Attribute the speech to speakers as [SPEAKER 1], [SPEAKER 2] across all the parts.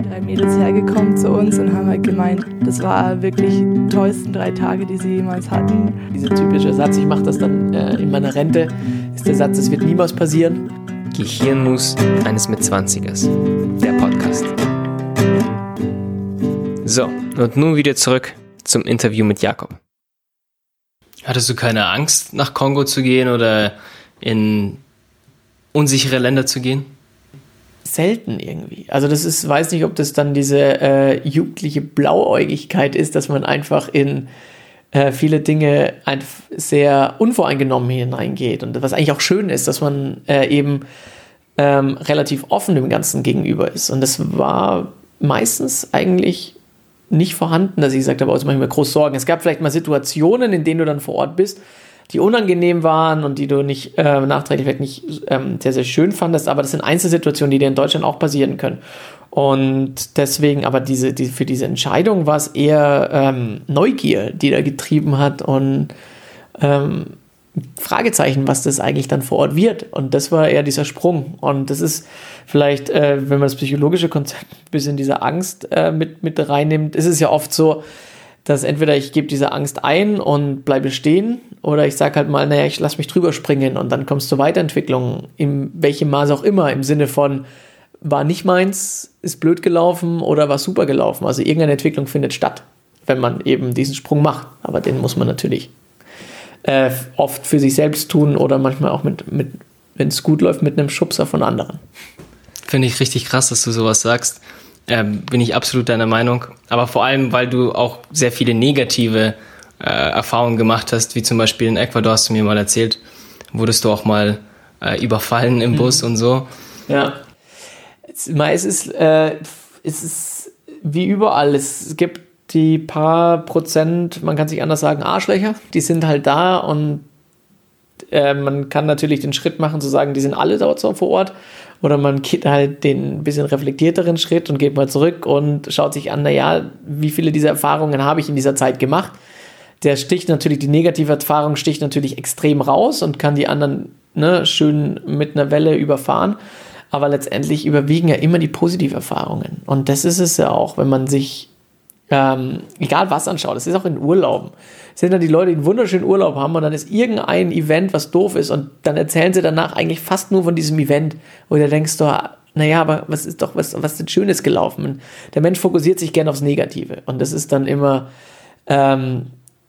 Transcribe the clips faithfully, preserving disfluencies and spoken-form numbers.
[SPEAKER 1] drei Mädels hergekommen zu uns und haben halt gemeint, das war wirklich die tollsten drei Tage, die sie jemals hatten.
[SPEAKER 2] Dieser typische Satz, ich mache das dann äh, in meiner Rente, ist der Satz, es wird niemals passieren.
[SPEAKER 3] Gehirnmus eines Mitzwanzigers, der Podcast. So, und nun wieder zurück zum Interview mit Jakob. Hattest du keine Angst, nach Kongo zu gehen oder in unsichere Länder zu gehen?
[SPEAKER 2] Selten irgendwie. Also das ist, weiß nicht, ob das dann diese äh, jugendliche Blauäugigkeit ist, dass man einfach in äh, viele Dinge einfach sehr unvoreingenommen hineingeht. Und was eigentlich auch schön ist, dass man äh, eben ähm, relativ offen dem Ganzen gegenüber ist. Und das war meistens eigentlich nicht vorhanden, dass ich gesagt habe, oh, jetzt mache ich mir groß Sorgen. Es gab vielleicht mal Situationen, in denen du dann vor Ort bist, die unangenehm waren und die du nicht äh, nachträglich vielleicht nicht ähm, sehr, sehr schön fandest, aber das sind Einzelsituationen, die dir in Deutschland auch passieren können. Und deswegen, aber diese, die, für diese Entscheidung war es eher ähm, Neugier, die da getrieben hat und ähm, Fragezeichen, was das eigentlich dann vor Ort wird. Und das war eher dieser Sprung. Und das ist vielleicht, äh, wenn man das psychologische Konzept ein bisschen diese Angst äh, mit, mit reinnimmt, ist es ja oft so, dass entweder ich gebe diese Angst ein und bleibe stehen oder ich sage halt mal, naja, ich lasse mich drüber springen und dann kommst du zur Weiterentwicklung, in welchem Maße auch immer, im Sinne von, war nicht meins, ist blöd gelaufen oder war super gelaufen. Also irgendeine Entwicklung findet statt, wenn man eben diesen Sprung macht. Aber den muss man natürlich äh, oft für sich selbst tun oder manchmal auch, mit, mit, wenn es gut läuft, mit einem Schubser von anderen.
[SPEAKER 3] Finde ich richtig krass, dass du sowas sagst. Ähm, bin ich absolut deiner Meinung. Aber vor allem, weil du auch sehr viele negative äh, Erfahrungen gemacht hast, wie zum Beispiel in Ecuador, hast du mir mal erzählt, wurdest du auch mal äh, überfallen im Bus mhm. und so.
[SPEAKER 2] Ja. Es, es, ist, äh, es ist wie überall. Es gibt die paar Prozent, man kann sich anders sagen, Arschlöcher, die sind halt da und äh, man kann natürlich den Schritt machen, zu sagen, die sind alle dort so vor Ort. Oder man geht halt den bisschen reflektierteren Schritt und geht mal zurück und schaut sich an, naja, wie viele dieser Erfahrungen habe ich in dieser Zeit gemacht. Der sticht natürlich, die negative Erfahrung sticht natürlich extrem raus und kann die anderen ne, schön mit einer Welle überfahren. Aber letztendlich überwiegen ja immer die positiven Erfahrungen. Und das ist es ja auch, wenn man sich, ähm, egal was anschaut, das ist auch in Urlauben. Es sind dann die Leute, die einen wunderschönen Urlaub haben und dann ist irgendein Event, was doof ist und dann erzählen sie danach eigentlich fast nur von diesem Event, wo du denkst, du, naja, aber was ist doch, was, was ist Schönes gelaufen? Und der Mensch fokussiert sich gerne aufs Negative und das ist dann immer ähm,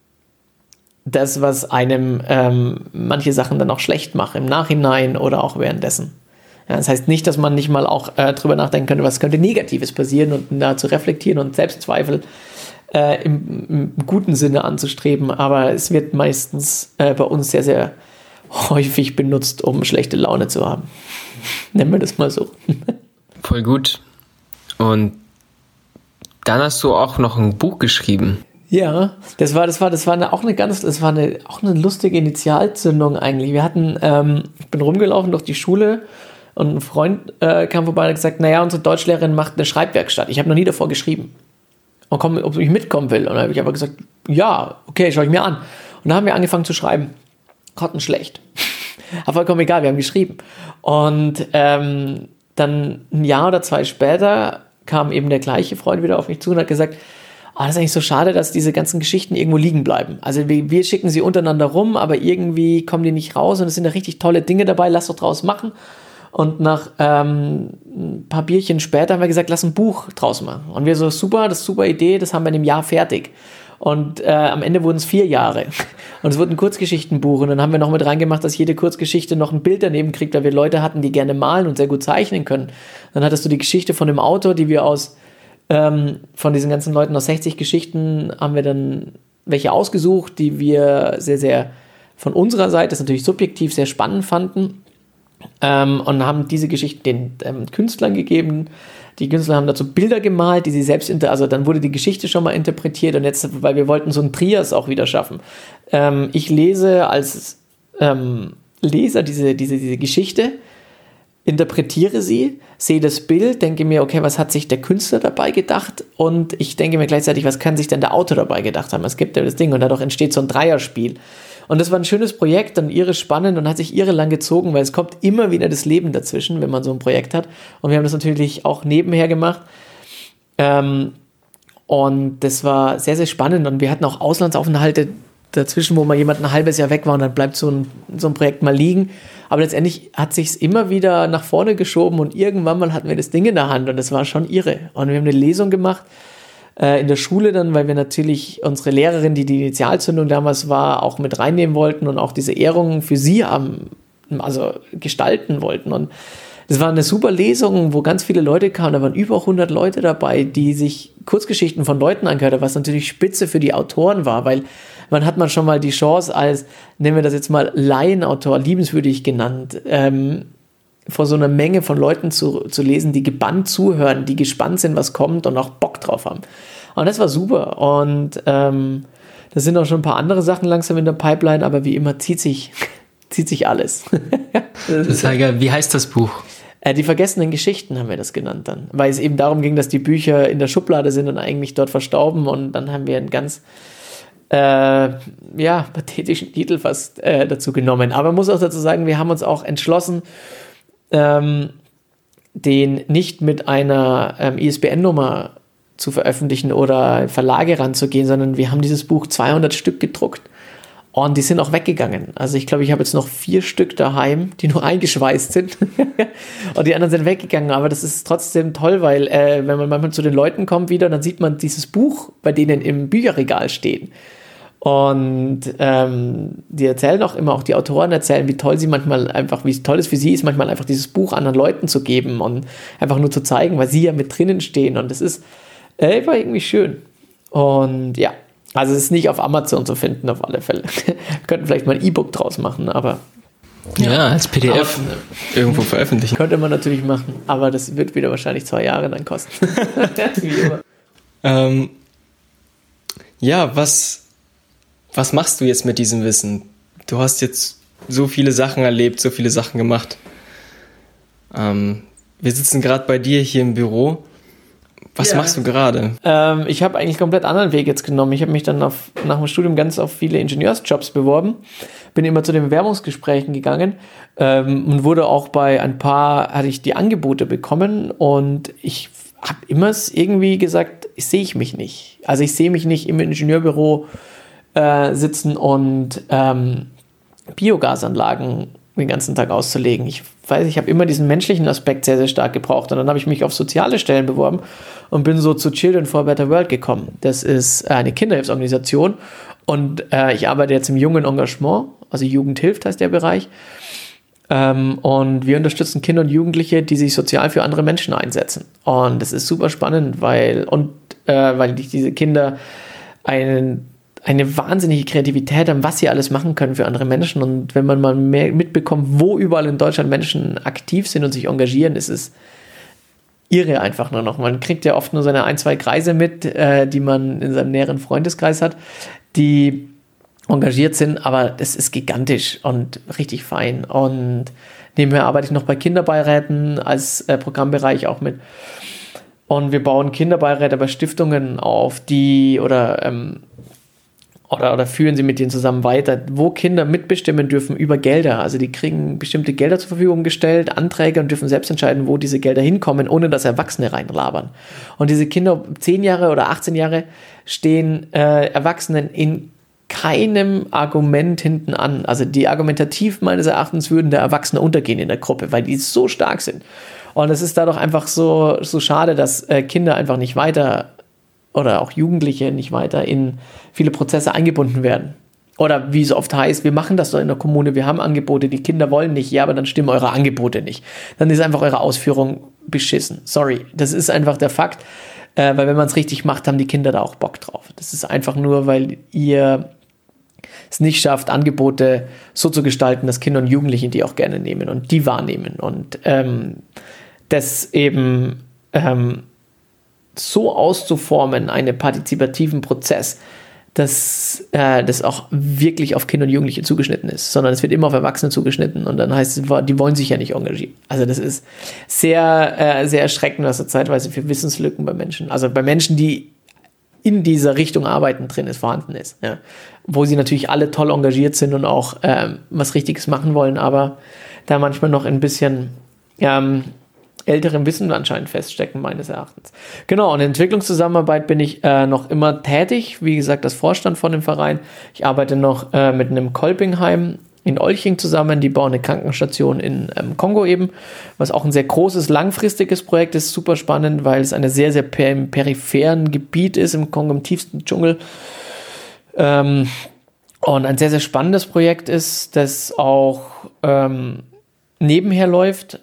[SPEAKER 2] das, was einem ähm, manche Sachen dann auch schlecht macht, im Nachhinein oder auch währenddessen. Ja, das heißt nicht, dass man nicht mal auch äh, drüber nachdenken könnte, was könnte Negatives passieren und da zu reflektieren und Selbstzweifel Äh, im, im guten Sinne anzustreben, aber es wird meistens äh, bei uns sehr, sehr häufig benutzt, um schlechte Laune zu haben. Nennen wir das mal so.
[SPEAKER 3] Voll gut. Und dann hast du auch noch ein Buch geschrieben.
[SPEAKER 2] Ja, das war, das war, das war eine, auch eine ganz, das war eine, auch eine lustige Initialzündung eigentlich. Wir hatten, ähm, ich bin rumgelaufen durch die Schule und ein Freund äh, kam vorbei und hat gesagt, naja, unsere Deutschlehrerin macht eine Schreibwerkstatt. Ich habe noch nie davor geschrieben. Und komm, ob ich mitkommen will. Und dann habe ich aber gesagt, ja, okay, schaue ich mir an. Und dann haben wir angefangen zu schreiben. Grottenschlecht. Aber vollkommen egal, wir haben geschrieben. Und ähm, dann ein Jahr oder zwei später kam eben der gleiche Freund wieder auf mich zu und hat gesagt, oh, das ist eigentlich so schade, dass diese ganzen Geschichten irgendwo liegen bleiben. Also wir, wir schicken sie untereinander rum, aber irgendwie kommen die nicht raus und es sind da richtig tolle Dinge dabei, lass doch draus machen. Und nach ähm, ein paar Bierchen später haben wir gesagt, lass ein Buch draus machen. Und wir so, super, das ist eine super Idee, das haben wir in einem Jahr fertig. Und äh, am Ende wurden es vier Jahre. Und es wurde ein Kurzgeschichtenbuch. Und dann haben wir noch mit reingemacht, dass jede Kurzgeschichte noch ein Bild daneben kriegt, weil wir Leute hatten, die gerne malen und sehr gut zeichnen können. Dann hattest du die Geschichte von dem Autor, die wir aus, ähm, von diesen ganzen Leuten aus sechzig Geschichten, haben wir dann welche ausgesucht, die wir sehr, sehr von unserer Seite, das ist natürlich subjektiv, sehr spannend fanden. Ähm, und haben diese Geschichten den ähm, Künstlern gegeben. Die Künstler haben dazu Bilder gemalt, die sie selbst, inter- also dann wurde die Geschichte schon mal interpretiert und jetzt, weil wir wollten so ein Trias auch wieder schaffen. Ähm, ich lese als ähm, Leser diese, diese, diese Geschichte, interpretiere sie, sehe das Bild, denke mir, okay, was hat sich der Künstler dabei gedacht? Und ich denke mir gleichzeitig, was kann sich denn der Autor dabei gedacht haben? Es gibt ja das Ding und dadurch entsteht so ein Dreierspiel. Und das war ein schönes Projekt, dann irre spannend und hat sich irre lang gezogen, weil es kommt immer wieder das Leben dazwischen, wenn man so ein Projekt hat. Und wir haben das natürlich auch nebenher gemacht. Ähm, und das war sehr, sehr spannend. Und wir hatten auch Auslandsaufenthalte dazwischen, wo mal jemand ein halbes Jahr weg war und dann bleibt so ein, so ein Projekt mal liegen. Aber letztendlich hat sich es immer wieder nach vorne geschoben und irgendwann mal hatten wir das Ding in der Hand und das war schon irre. Und wir haben eine Lesung gemacht äh, in der Schule dann, weil wir natürlich unsere Lehrerin, die die Initialzündung damals war, auch mit reinnehmen wollten und auch diese Ehrungen für sie haben, also gestalten wollten. Und das war eine super Lesung, wo ganz viele Leute kamen. Da waren über hundert Leute dabei, die sich Kurzgeschichten von Leuten angehört haben, was natürlich spitze für die Autoren war, weil man hat man schon mal die Chance als, nennen wir das jetzt mal Laienautor, liebenswürdig genannt, ähm, vor so einer Menge von Leuten zu, zu lesen, die gebannt zuhören, die gespannt sind, was kommt und auch Bock drauf haben. Und das war super. Und ähm, da sind auch schon ein paar andere Sachen langsam in der Pipeline, aber wie immer zieht sich, zieht sich alles.
[SPEAKER 3] Das ist ja geil. Wie heißt das Buch?
[SPEAKER 2] Äh, die vergessenen Geschichten haben wir das genannt dann, weil es eben darum ging, dass die Bücher in der Schublade sind und eigentlich dort verstauben und dann haben wir einen ganz Äh, ja, pathetischen Titel fast äh, dazu genommen. Aber man muss auch dazu sagen, wir haben uns auch entschlossen, ähm, den nicht mit einer ähm, I S B N-Nummer zu veröffentlichen oder Verlage ranzugehen, sondern wir haben dieses Buch zweihundert Stück gedruckt und die sind auch weggegangen. Also ich glaube, ich habe jetzt noch vier Stück daheim, die noch eingeschweißt sind und die anderen sind weggegangen, aber das ist trotzdem toll, weil äh, wenn man manchmal zu den Leuten kommt wieder, dann sieht man dieses Buch bei denen im Bücherregal stehen. Und ähm, die erzählen auch immer, auch die Autoren erzählen, wie toll sie manchmal einfach, wie toll es für sie ist, manchmal einfach dieses Buch anderen Leuten zu geben und einfach nur zu zeigen, weil sie ja mit drinnen stehen. Und das ist äh, war irgendwie schön. Und ja, also es ist nicht auf Amazon zu finden, auf alle Fälle. Wir könnten vielleicht mal ein E-Book draus machen, aber
[SPEAKER 3] ja, ja als P D F aber, irgendwo veröffentlichen.
[SPEAKER 2] Könnte man natürlich machen, aber das wird wieder wahrscheinlich zwei Jahre dann kosten. Wie immer.
[SPEAKER 3] Ähm, ja, was Was machst du jetzt mit diesem Wissen? Du hast jetzt so viele Sachen erlebt, so viele Sachen gemacht. Ähm, wir sitzen gerade bei dir hier im Büro. Was ja. machst du gerade?
[SPEAKER 2] Ähm, ich habe eigentlich komplett anderen Weg jetzt genommen. Ich habe mich dann auf, nach dem Studium ganz auf viele Ingenieursjobs beworben. Bin immer zu den Bewerbungsgesprächen gegangen ähm, und wurde auch bei ein paar, hatte ich die Angebote bekommen und ich habe immer irgendwie gesagt, ich sehe ich mich nicht. Also ich sehe mich nicht im Ingenieurbüro Äh, sitzen und ähm, Biogasanlagen den ganzen Tag auszulegen. Ich weiß, ich habe immer diesen menschlichen Aspekt sehr, sehr stark gebraucht und dann habe ich mich auf soziale Stellen beworben und bin so zu Children for a Better World gekommen. Das ist eine Kinderhilfsorganisation und äh, ich arbeite jetzt im jungen Engagement, also Jugendhilft heißt der Bereich ähm, und wir unterstützen Kinder und Jugendliche, die sich sozial für andere Menschen einsetzen und das ist super spannend, weil und äh, weil diese Kinder einen eine wahnsinnige Kreativität haben, was sie alles machen können für andere Menschen. Und wenn man mal mehr mitbekommt, wo überall in Deutschland Menschen aktiv sind und sich engagieren, ist es irre einfach nur noch. Man kriegt ja oft nur seine ein, zwei Kreise mit, äh, die man in seinem näheren Freundeskreis hat, die engagiert sind, aber das ist gigantisch und richtig fein. Und nebenher arbeite ich noch bei Kinderbeiräten als äh, Programmbereich auch mit. Und wir bauen Kinderbeiräte bei Stiftungen auf, die oder ähm, Oder, oder führen sie mit denen zusammen weiter, wo Kinder mitbestimmen dürfen über Gelder. Also die kriegen bestimmte Gelder zur Verfügung gestellt, Anträge und dürfen selbst entscheiden, wo diese Gelder hinkommen, ohne dass Erwachsene reinlabern. Und diese Kinder, zehn Jahre oder achtzehn Jahre, stehen äh, Erwachsenen in keinem Argument hinten an. Also die argumentativ meines Erachtens würden der Erwachsene untergehen in der Gruppe, weil die so stark sind. Und es ist dadurch einfach so, so schade, dass äh, Kinder einfach nicht weiter oder auch Jugendliche nicht weiter in viele Prozesse eingebunden werden. Oder wie es oft heißt, wir machen das doch in der Kommune, wir haben Angebote, die Kinder wollen nicht, ja, aber dann stimmen eure Angebote nicht. Dann ist einfach eure Ausführung beschissen. Sorry, das ist einfach der Fakt, äh, weil wenn man es richtig macht, haben die Kinder da auch Bock drauf. Das ist einfach nur, weil ihr es nicht schafft, Angebote so zu gestalten, dass Kinder und Jugendliche die auch gerne nehmen und die wahrnehmen. Und ähm, das eben ähm, so auszuformen, einen partizipativen Prozess, dass äh, das auch wirklich auf Kinder und Jugendliche zugeschnitten ist, sondern es wird immer auf Erwachsene zugeschnitten und dann heißt es, die wollen sich ja nicht engagieren. Also das ist sehr, äh, sehr erschreckend, was da zeitweise für Wissenslücken bei Menschen, also bei Menschen, die in dieser Richtung arbeiten, drin ist, vorhanden ist. Ja. Wo sie natürlich alle toll engagiert sind und auch ähm, was Richtiges machen wollen, aber da manchmal noch ein bisschen ähm, älterem Wissen anscheinend feststecken, meines Erachtens. Genau, und in Entwicklungszusammenarbeit bin ich äh, noch immer tätig. Wie gesagt, das Vorstand von dem Verein. Ich arbeite noch äh, mit einem Kolpingheim in Olching zusammen. Die bauen eine Krankenstation in ähm, Kongo eben, was auch ein sehr großes, langfristiges Projekt ist. Super spannend, weil es eine sehr, sehr per- im peripheren Gebiet ist, im Kongo, im tiefsten Dschungel. Ähm, und ein sehr, sehr spannendes Projekt ist, das auch ähm, nebenher läuft.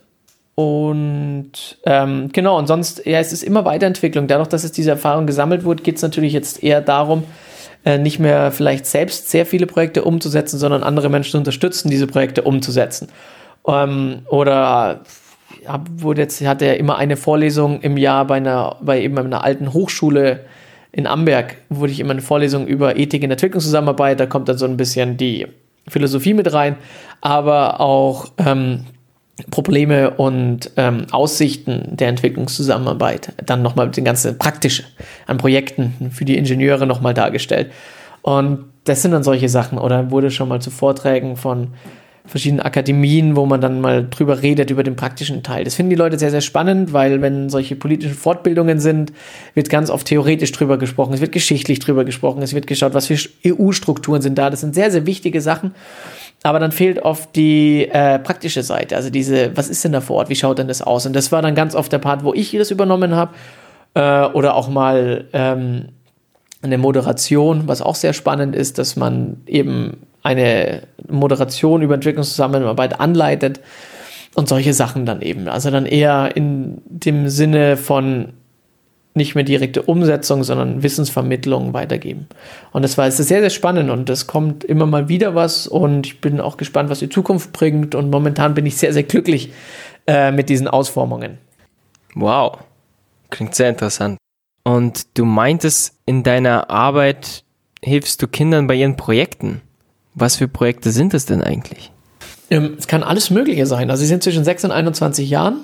[SPEAKER 2] Und ähm, genau, und sonst, ja, es ist immer Weiterentwicklung. Dadurch, dass es diese Erfahrung gesammelt wurde, geht es natürlich jetzt eher darum, äh, nicht mehr vielleicht selbst sehr viele Projekte umzusetzen, sondern andere Menschen zu unterstützen, diese Projekte umzusetzen. Ähm, oder hab, wurde jetzt, hatte er immer eine Vorlesung im Jahr bei einer, bei eben einer alten Hochschule in Amberg, wurde ich immer eine Vorlesung über Ethik in Entwicklungszusammenarbeit, da kommt dann so ein bisschen die Philosophie mit rein, aber auch ähm, Probleme und ähm, Aussichten der Entwicklungszusammenarbeit dann nochmal mit den ganzen praktischen an Projekten für die Ingenieure nochmal dargestellt. Und das sind dann solche Sachen. Oder wurde schon mal zu Vorträgen von verschiedenen Akademien, wo man dann mal drüber redet, über den praktischen Teil. Das finden die Leute sehr, sehr spannend, weil wenn solche politischen Fortbildungen sind, wird ganz oft theoretisch drüber gesprochen, es wird geschichtlich drüber gesprochen, es wird geschaut, was für E U-Strukturen sind da. Das sind sehr, sehr wichtige Sachen. Aber dann fehlt oft die äh, praktische Seite, also diese, was ist denn da vor Ort, wie schaut denn das aus? Und das war dann ganz oft der Part, wo ich das übernommen habe, äh, oder auch mal ähm, eine Moderation, was auch sehr spannend ist, dass man eben eine Moderation über Entwicklungszusammenarbeit anleitet und solche Sachen dann eben. Also dann eher in dem Sinne von nicht mehr direkte Umsetzung, sondern Wissensvermittlung weitergeben. Und das war es ist sehr, sehr spannend und es kommt immer mal wieder was und ich bin auch gespannt, was die Zukunft bringt und momentan bin ich sehr, sehr glücklich äh, mit diesen Ausformungen.
[SPEAKER 3] Wow, klingt sehr interessant. Und du meintest, in deiner Arbeit hilfst du Kindern bei ihren Projekten. Was für Projekte sind es denn eigentlich?
[SPEAKER 2] Ähm, es kann alles Mögliche sein. Also sie sind zwischen sechs und einundzwanzig Jahren.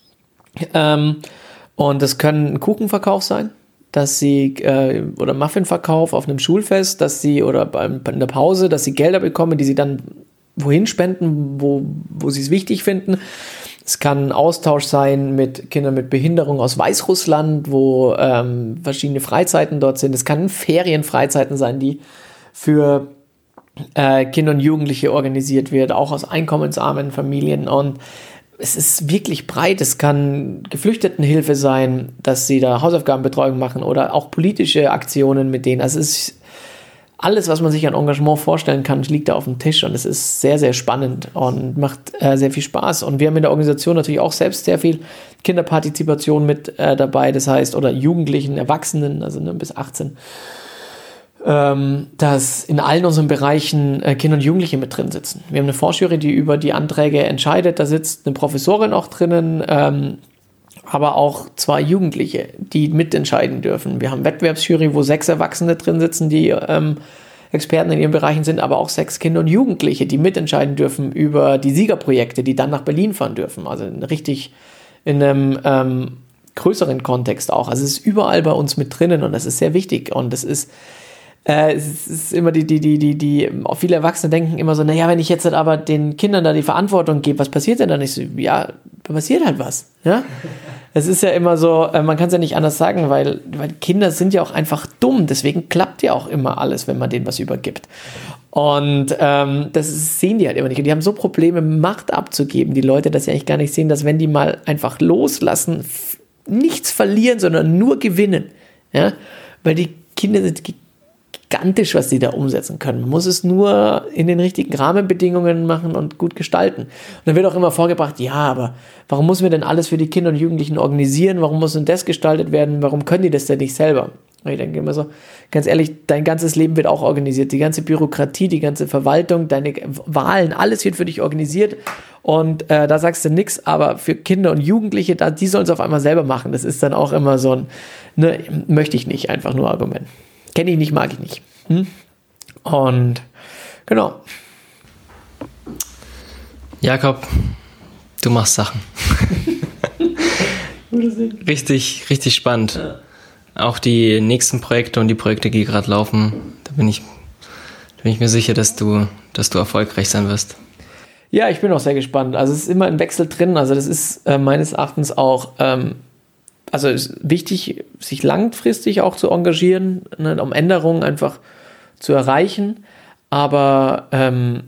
[SPEAKER 2] Ähm, Und das können ein Kuchenverkauf sein, dass sie, äh, oder Muffinverkauf auf einem Schulfest, dass sie, oder beim, in der Pause, dass sie Gelder bekommen, die sie dann wohin spenden, wo, wo sie es wichtig finden. Es kann ein Austausch sein mit Kindern mit Behinderung aus Weißrussland, wo ähm, verschiedene Freizeiten dort sind. Es kann Ferienfreizeiten sein, die für äh, Kinder und Jugendliche organisiert wird, auch aus einkommensarmen Familien. Und es ist wirklich breit. Es kann Geflüchtetenhilfe sein, dass sie da Hausaufgabenbetreuung machen oder auch politische Aktionen mit denen. Also es ist alles, was man sich an Engagement vorstellen kann, liegt da auf dem Tisch und es ist sehr, sehr spannend und macht äh, sehr viel Spaß. Und wir haben in der Organisation natürlich auch selbst sehr viel Kinderpartizipation mit äh, dabei, das heißt, oder Jugendlichen, Erwachsenen, also ne, bis achtzehn, ähm, dass in allen unseren Bereichen äh, Kinder und Jugendliche mit drin sitzen. Wir haben eine Vorjury, die über die Anträge entscheidet, da sitzt eine Professorin auch drinnen, ähm, aber auch zwei Jugendliche, die mitentscheiden dürfen. Wir haben Wettbewerbsjury, wo sechs Erwachsene drin sitzen, die ähm, Experten in ihren Bereichen sind, aber auch sechs Kinder und Jugendliche, die mitentscheiden dürfen über die Siegerprojekte, die dann nach Berlin fahren dürfen. Also richtig in einem ähm, größeren Kontext auch. Also es ist überall bei uns mit drinnen und das ist sehr wichtig. Und das ist Äh, es ist immer die, die, die, die, die, auch viele Erwachsene denken immer so, naja, wenn ich jetzt halt aber den Kindern da die Verantwortung gebe, was passiert denn dann nicht so? Ja, passiert halt was, ja. Es ist ja immer so, äh, man kann es ja nicht anders sagen, weil, weil Kinder sind ja auch einfach dumm, deswegen klappt ja auch immer alles, wenn man denen was übergibt. Und ähm, das ist, sehen die halt immer nicht. Und die haben so Probleme, Macht abzugeben, die Leute, dass sie eigentlich gar nicht sehen, dass wenn die mal einfach loslassen, f- nichts verlieren, sondern nur gewinnen, ja, weil die Kinder sind gigantisch, was sie da umsetzen können. Man muss es nur in den richtigen Rahmenbedingungen machen und gut gestalten. Und dann wird auch immer vorgebracht, ja, aber warum müssen wir denn alles für die Kinder und Jugendlichen organisieren? Warum muss denn das gestaltet werden? Warum können die das denn nicht selber? Und ich denke immer so, ganz ehrlich, dein ganzes Leben wird auch organisiert. Die ganze Bürokratie, die ganze Verwaltung, deine Wahlen, alles wird für dich organisiert. Und äh, da sagst du nichts, aber für Kinder und Jugendliche, da, die sollen es auf einmal selber machen. Das ist dann auch immer so ein, ne, möchte ich nicht, einfach nur Argument. Kenne ich nicht, mag ich nicht. Hm? Und genau.
[SPEAKER 3] Jakob, du machst Sachen. richtig, richtig spannend. Ja. Auch die nächsten Projekte und die Projekte, die gerade laufen, da bin ich, da bin ich mir sicher, dass du, dass du erfolgreich sein wirst.
[SPEAKER 2] Ja, ich bin auch sehr gespannt. Also es ist immer ein Wechsel drin. Also das ist äh, meines Erachtens auch, ähm, also es ist wichtig, sich langfristig auch zu engagieren, ne, um Änderungen einfach zu erreichen. Aber ähm,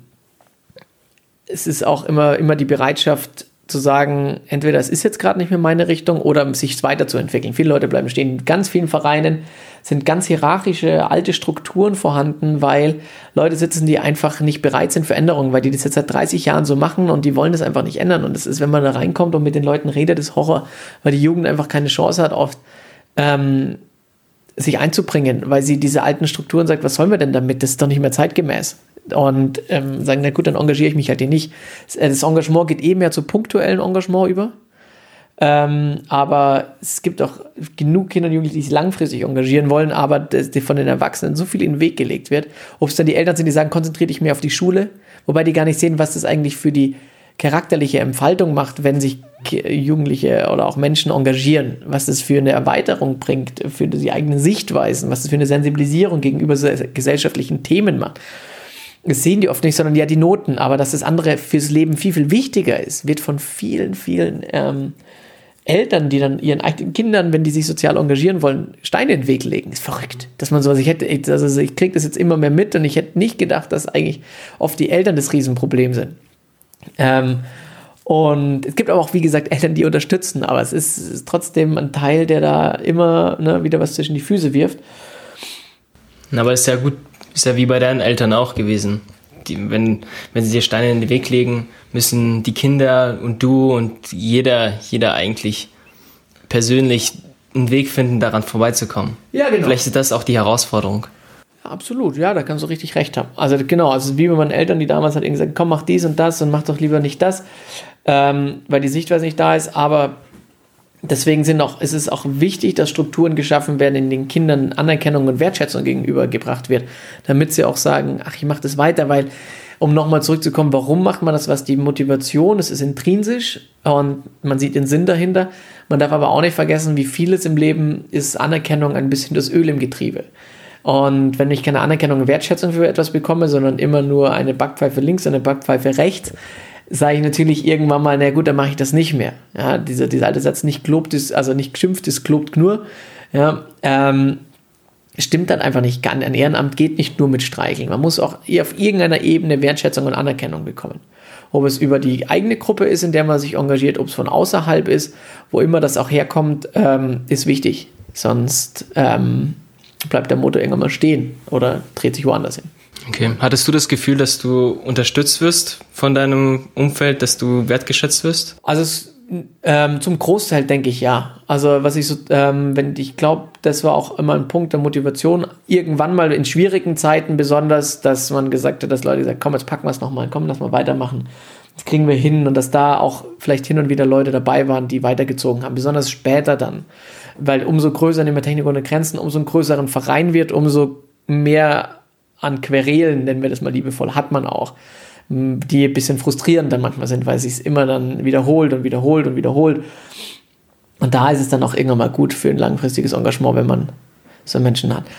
[SPEAKER 2] es ist auch immer, immer die Bereitschaft zu sagen, entweder es ist jetzt gerade nicht mehr meine Richtung oder sich weiterzuentwickeln. Viele Leute bleiben stehen. In ganz vielen Vereinen sind ganz hierarchische, alte Strukturen vorhanden, weil Leute sitzen, die einfach nicht bereit sind für Änderungen, weil die das jetzt seit dreißig Jahren so machen und die wollen das einfach nicht ändern. Und das ist, wenn man da reinkommt und mit den Leuten redet, ist Horror, weil die Jugend einfach keine Chance hat, oft ähm, sich einzubringen, weil sie diese alten Strukturen sagt, was sollen wir denn damit? Das ist doch nicht mehr zeitgemäß. Und ähm, sagen, na gut, dann engagiere ich mich halt hier nicht. Das Engagement geht eh mehr zu punktuellen Engagement über. Ähm, aber es gibt auch genug Kinder und Jugendliche, die sich langfristig engagieren wollen, aber das, die von den Erwachsenen so viel in den Weg gelegt wird. Ob es dann die Eltern sind, die sagen, konzentriere dich mehr auf die Schule, wobei die gar nicht sehen, was das eigentlich für die charakterliche Entfaltung macht, wenn sich Jugendliche oder auch Menschen engagieren, was das für eine Erweiterung bringt, für die eigenen Sichtweisen, was das für eine Sensibilisierung gegenüber gesellschaftlichen Themen macht. Das sehen die oft nicht, sondern ja die Noten, aber dass das andere fürs Leben viel, viel wichtiger ist, wird von vielen, vielen ähm, Eltern, die dann ihren eigenen Kindern, wenn die sich sozial engagieren wollen, Steine in den Weg legen. Ist verrückt, dass man sowas, ich hätte, also ich kriege das jetzt immer mehr mit und ich hätte nicht gedacht, dass eigentlich oft die Eltern das Riesenproblem sind. Ähm, und es gibt aber auch, wie gesagt, Eltern, die unterstützen, aber es ist, es ist trotzdem ein Teil, der da immer ne, wieder was zwischen die Füße wirft.
[SPEAKER 3] Aber ist ja gut, ist ja wie bei deinen Eltern auch gewesen. Die, wenn, wenn sie dir Steine in den Weg legen, müssen die Kinder und du und jeder, jeder eigentlich persönlich einen Weg finden, daran vorbeizukommen.
[SPEAKER 2] Ja, genau.
[SPEAKER 3] Vielleicht ist das auch die Herausforderung.
[SPEAKER 2] Ja, absolut, ja, da kannst du richtig recht haben. Also genau, also wie bei meinen Eltern, die damals halt gesagt, komm, mach dies und das und mach doch lieber nicht das, ähm, weil die Sichtweise nicht da ist, aber deswegen sind auch, ist es auch wichtig, dass Strukturen geschaffen werden, in denen Kindern Anerkennung und Wertschätzung gegenübergebracht wird, damit sie auch sagen, ach, ich mache das weiter, weil, um nochmal zurückzukommen, warum macht man das, was die Motivation, es ist intrinsisch und man sieht den Sinn dahinter. Man darf aber auch nicht vergessen, wie vieles im Leben ist Anerkennung ein bisschen das Öl im Getriebe. Und wenn ich keine Anerkennung und Wertschätzung für etwas bekomme, sondern immer nur eine Backpfeife links und eine Backpfeife rechts, sage ich natürlich irgendwann mal, na gut, dann mache ich das nicht mehr. Ja, dieser, dieser alte Satz, nicht gelobt ist, also nicht geschimpft ist, gelobt nur. Ja, ähm, stimmt dann einfach nicht. Ein Ehrenamt geht nicht nur mit Streicheln. Man muss auch auf irgendeiner Ebene Wertschätzung und Anerkennung bekommen. Ob es über die eigene Gruppe ist, in der man sich engagiert, ob es von außerhalb ist, wo immer das auch herkommt, ähm, ist wichtig. Sonst ähm, bleibt der Motor irgendwann mal stehen oder dreht sich woanders hin.
[SPEAKER 3] Okay. Hattest du das Gefühl, dass du unterstützt wirst von deinem Umfeld, dass du wertgeschätzt wirst?
[SPEAKER 2] Also es, ähm, zum Großteil denke ich ja. Also was ich so, ähm, wenn ich glaube, das war auch immer ein Punkt der Motivation. Irgendwann mal in schwierigen Zeiten besonders, dass man gesagt hat, dass Leute gesagt, komm, jetzt packen wir es nochmal, komm, lass mal weitermachen. Das kriegen wir hin und dass da auch vielleicht hin und wieder Leute dabei waren, die weitergezogen haben, besonders später dann. Weil umso größer in der Technik ohne Grenzen, umso ein größeren Verein wird, umso mehr an Querelen, nennen wir das mal liebevoll, hat man auch, die ein bisschen frustrierend dann manchmal sind, weil es sich immer dann wiederholt und wiederholt und wiederholt. Und da ist es dann auch irgendwann mal gut für ein langfristiges Engagement, wenn man so Menschen hat.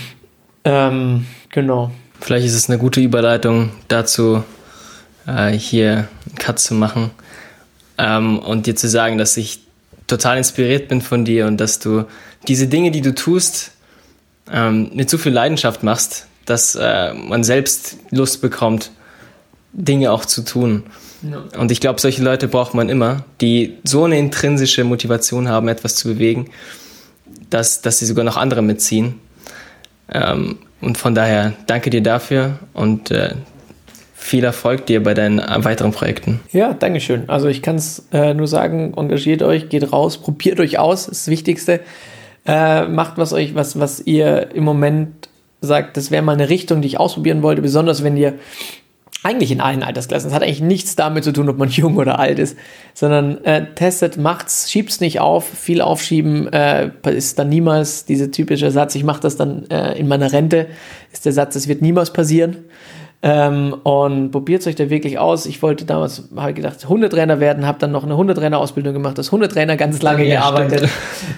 [SPEAKER 2] Ähm, genau.
[SPEAKER 3] Vielleicht ist es eine gute Überleitung dazu, äh, hier einen Cut zu machen ähm, und dir zu sagen, dass ich total inspiriert bin von dir und dass du diese Dinge, die du tust, ähm, mit so viel Leidenschaft machst, dass äh, man selbst Lust bekommt, Dinge auch zu tun. Ja. Und ich glaube, solche Leute braucht man immer, die so eine intrinsische Motivation haben, etwas zu bewegen, dass, dass sie sogar noch andere mitziehen. Ähm, und von daher danke dir dafür und äh, viel Erfolg dir bei deinen weiteren Projekten.
[SPEAKER 2] Ja, danke schön. Also ich kann es äh, nur sagen, engagiert euch, geht raus, probiert euch aus, das ist das Wichtigste. Äh, macht was euch, was, was ihr im Moment sagt, das wäre mal eine Richtung, die ich ausprobieren wollte, besonders wenn ihr eigentlich in allen Altersklassen, das hat eigentlich nichts damit zu tun, ob man jung oder alt ist, sondern äh, testet, macht's, schiebt's nicht auf, viel aufschieben äh, ist dann niemals dieser typische Satz, ich mache das dann äh, in meiner Rente, ist der Satz, das wird niemals passieren. Ähm, und probiert es euch da wirklich aus. Ich wollte damals, habe gedacht, Hundetrainer werden, habe dann noch eine Hundetrainer-Ausbildung gemacht, als Hundetrainer ganz lange ja, gearbeitet.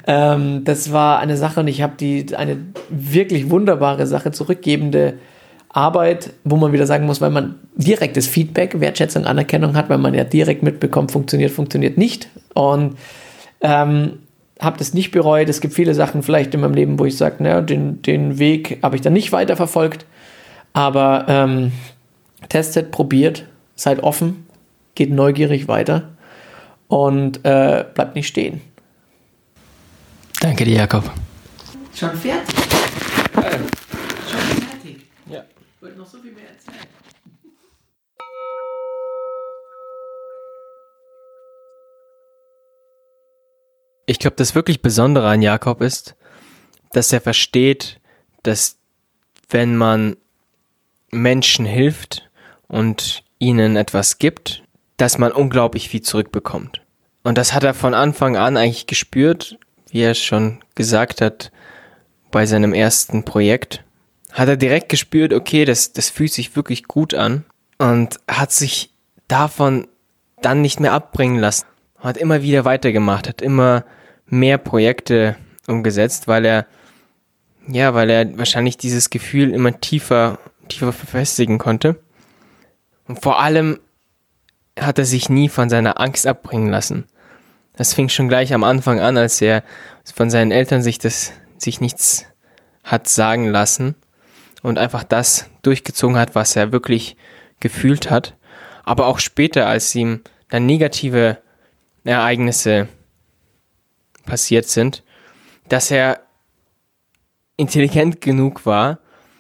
[SPEAKER 2] Ähm, das war eine Sache und ich habe die eine wirklich wunderbare Sache, zurückgebende Arbeit, wo man wieder sagen muss, weil man direktes Feedback, Wertschätzung, Anerkennung hat, weil man ja direkt mitbekommt, funktioniert, funktioniert nicht. Und ähm, habe das nicht bereut. Es gibt viele Sachen vielleicht in meinem Leben, wo ich sage, naja, den, den Weg habe ich dann nicht weiterverfolgt. Aber ähm, testet, probiert, seid offen, geht neugierig weiter und äh, bleibt nicht stehen.
[SPEAKER 3] Danke dir, Jakob.
[SPEAKER 2] Schon fertig?
[SPEAKER 3] Äh.
[SPEAKER 2] Schon fertig?
[SPEAKER 3] Ja.
[SPEAKER 2] Ich wollte noch so viel mehr erzählen.
[SPEAKER 3] Ich glaube, das wirklich Besondere an Jakob ist, dass er versteht, dass wenn man Menschen hilft und ihnen etwas gibt, dass man unglaublich viel zurückbekommt. Und das hat er von Anfang an eigentlich gespürt, wie er schon gesagt hat, bei seinem ersten Projekt. Hat er direkt gespürt, okay, das, das fühlt sich wirklich gut an und hat sich davon dann nicht mehr abbringen lassen. Hat immer wieder weitergemacht, hat immer mehr Projekte umgesetzt, weil er, ja, weil er wahrscheinlich dieses Gefühl immer tiefer, tiefer verfestigen konnte. Und vor allem hat er sich nie von seiner Angst abbringen lassen. Das fing schon gleich am Anfang an, als er von seinen Eltern sich das, sich nichts hat sagen lassen und einfach das durchgezogen hat, was er wirklich gefühlt hat. Aber auch später, als ihm dann negative Ereignisse passiert sind, dass er intelligent genug war,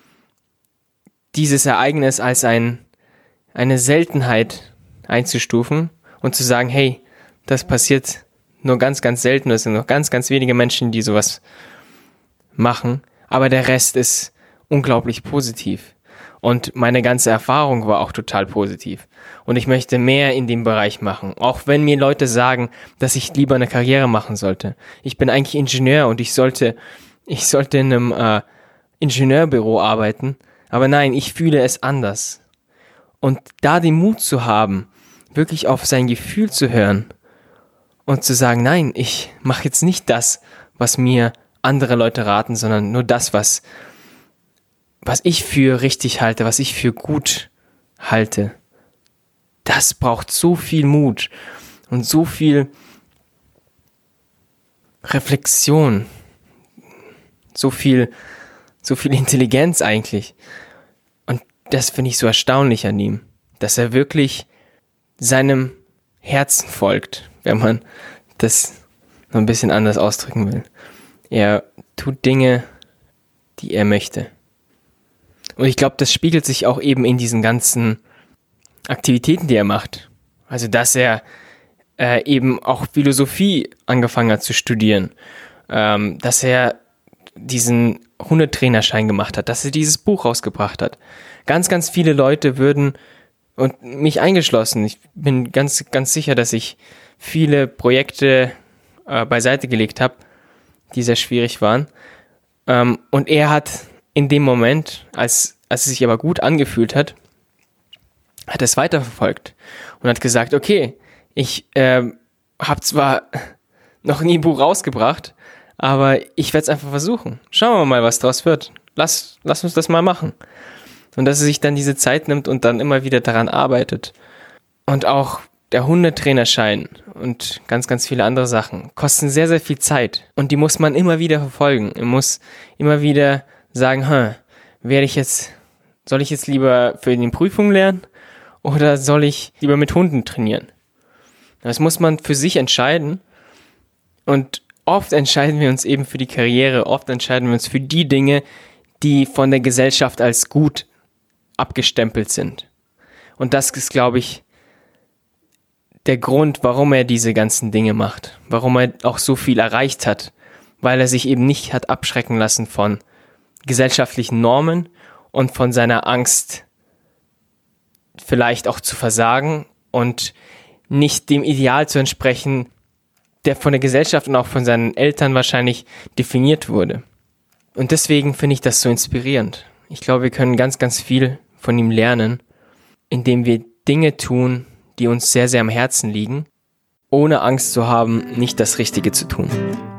[SPEAKER 3] dieses Ereignis als ein, eine Seltenheit einzustufen und zu sagen, hey, das passiert nur ganz, ganz selten, es sind noch ganz, ganz wenige Menschen, die sowas machen, aber der Rest ist unglaublich positiv. Und meine ganze Erfahrung war auch total positiv. Und ich möchte mehr in dem Bereich machen. Auch wenn mir Leute sagen, dass ich lieber eine Karriere machen sollte. Ich bin eigentlich Ingenieur und ich sollte, ich sollte in einem äh, Ingenieurbüro arbeiten. Aber nein, ich fühle es anders. Und da den Mut zu haben, wirklich auf sein Gefühl zu hören und zu sagen, nein, ich mache jetzt nicht das, was mir andere Leute raten, sondern nur das, was was ich für richtig halte, was ich für gut halte. Das braucht so viel Mut und so viel Reflexion, so viel, so viel Intelligenz eigentlich. Und das finde ich so erstaunlich an ihm, dass er wirklich seinem Herzen folgt, wenn man das noch ein bisschen anders ausdrücken will. Er tut Dinge, die er möchte. Und ich glaube, das spiegelt sich auch eben in diesen ganzen Aktivitäten, die er macht. Also, dass er äh, eben auch Philosophie angefangen hat zu studieren, ähm, dass er diesen Hundetrainerschein gemacht hat, dass er dieses Buch rausgebracht hat. Ganz, ganz viele Leute würden, und mich eingeschlossen, ich bin ganz, ganz sicher, dass ich viele Projekte äh, beiseite gelegt habe, die sehr schwierig waren. Ähm, und er hat in dem Moment, als, als es sich aber gut angefühlt hat, hat er es weiterverfolgt und hat gesagt, okay, ich äh, habe zwar noch nie ein Buch rausgebracht, aber ich werde es einfach versuchen. Schauen wir mal, was draus wird. Lass, lass uns das mal machen. Und dass er sich dann diese Zeit nimmt und dann immer wieder daran arbeitet. Und auch der Hundetrainerschein und ganz, ganz viele andere Sachen kosten sehr, sehr viel Zeit. Und die muss man immer wieder verfolgen. Man muss immer wieder sagen, hm, werde ich jetzt, soll ich jetzt lieber für die Prüfung lernen oder soll ich lieber mit Hunden trainieren? Das muss man für sich entscheiden und oft entscheiden wir uns eben für die Karriere, oft entscheiden wir uns für die Dinge, die von der Gesellschaft als gut abgestempelt sind. Und das ist, glaube ich, der Grund, warum er diese ganzen Dinge macht, warum er auch so viel erreicht hat, weil er sich eben nicht hat abschrecken lassen von gesellschaftlichen Normen und von seiner Angst, vielleicht auch zu versagen und nicht dem Ideal zu entsprechen, der von der Gesellschaft und auch von seinen Eltern wahrscheinlich definiert wurde. Und deswegen finde ich das so inspirierend. Ich glaube, wir können ganz, ganz viel von ihm lernen, indem wir Dinge tun, die uns sehr, sehr am Herzen liegen, ohne Angst zu haben, nicht das Richtige zu tun.